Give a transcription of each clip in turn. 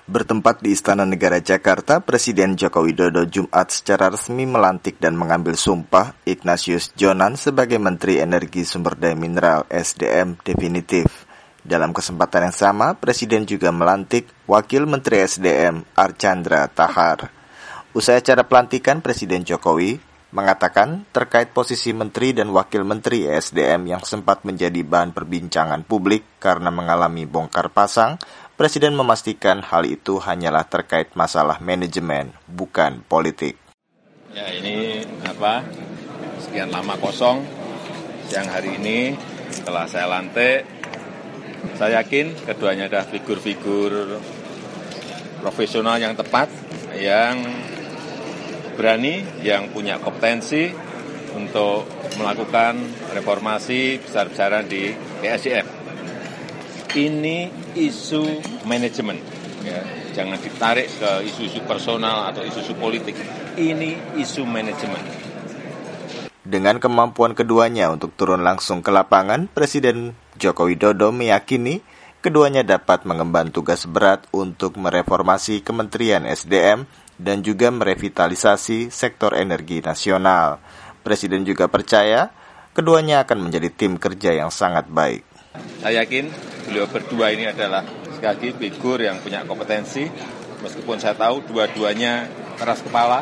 Bertempat di Istana Negara Jakarta, Presiden Joko Widodo Jumat secara resmi melantik dan mengambil sumpah Ignatius Jonan sebagai Menteri Energi Sumber Daya Mineral (SDM) definitif. Dalam kesempatan yang sama, Presiden juga melantik Wakil Menteri SDM Archandra Tahar. Usai acara pelantikan, Presiden Jokowi mengatakan terkait posisi Menteri dan Wakil Menteri SDM yang sempat menjadi bahan perbincangan publik karena mengalami bongkar pasang, Presiden memastikan hal itu hanyalah terkait masalah manajemen, bukan politik. Ya ini sekian lama kosong, siang hari ini setelah saya lantik, saya yakin keduanya adalah figur-figur profesional yang tepat, yang berani, yang punya kompetensi untuk melakukan reformasi besar-besaran di SDM. Ini isu manajemen, ya. Jangan ditarik ke isu-isu personal atau isu-isu politik. Ini isu manajemen. Dengan kemampuan keduanya untuk turun langsung ke lapangan, Presiden Joko Widodo meyakini keduanya dapat mengemban tugas berat untuk mereformasi Kementerian SDM dan juga merevitalisasi sektor energi nasional. Presiden juga percaya keduanya akan menjadi tim kerja yang sangat baik. Saya yakin beliau berdua ini adalah sekali lagi figur yang punya kompetensi, meskipun saya tahu dua-duanya keras kepala,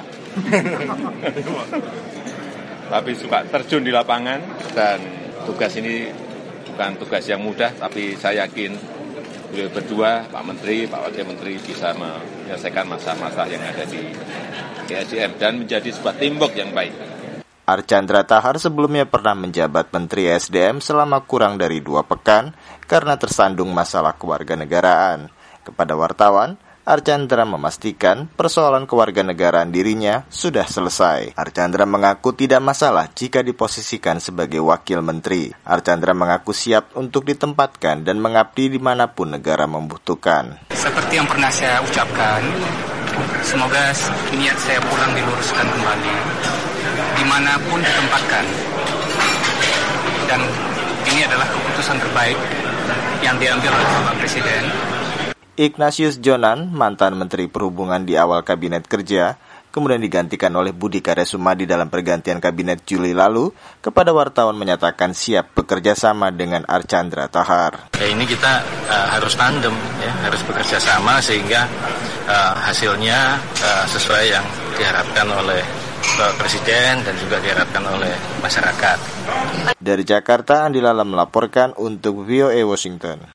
tapi suka terjun di lapangan, dan tugas ini bukan tugas yang mudah, tapi saya yakin beliau berdua, Pak Menteri, Pak Wakil Menteri bisa menyelesaikan masalah-masalah yang ada di SDM dan menjadi sebuah teamwork yang baik. Archandra Tahar sebelumnya pernah menjabat Menteri SDM selama kurang dari 2 pekan karena tersandung masalah kewarganegaraan. Kepada wartawan, Archandra memastikan persoalan kewarganegaraan dirinya sudah selesai. Archandra mengaku tidak masalah jika diposisikan sebagai wakil menteri. Archandra mengaku siap untuk ditempatkan dan mengabdi dimanapun negara membutuhkan. Seperti yang pernah saya ucapkan, semoga niat saya pulang diluruskan kembali dimanapun ditempatkan, dan ini adalah keputusan terbaik yang diambil oleh Bapak Presiden. Ignatius Jonan, mantan Menteri Perhubungan di awal Kabinet Kerja, kemudian digantikan oleh Budi Karya Sumadi dalam pergantian Kabinet Juli lalu, kepada wartawan menyatakan siap bekerja sama dengan Archandra Tahar. Ya, ini kita harus tandem, ya, harus bekerja sama sehingga hasilnya sesuai yang diharapkan oleh Bapak Presiden dan juga diharapkan oleh masyarakat. Dari Jakarta, Andi Lala melaporkan untuk VOA Washington.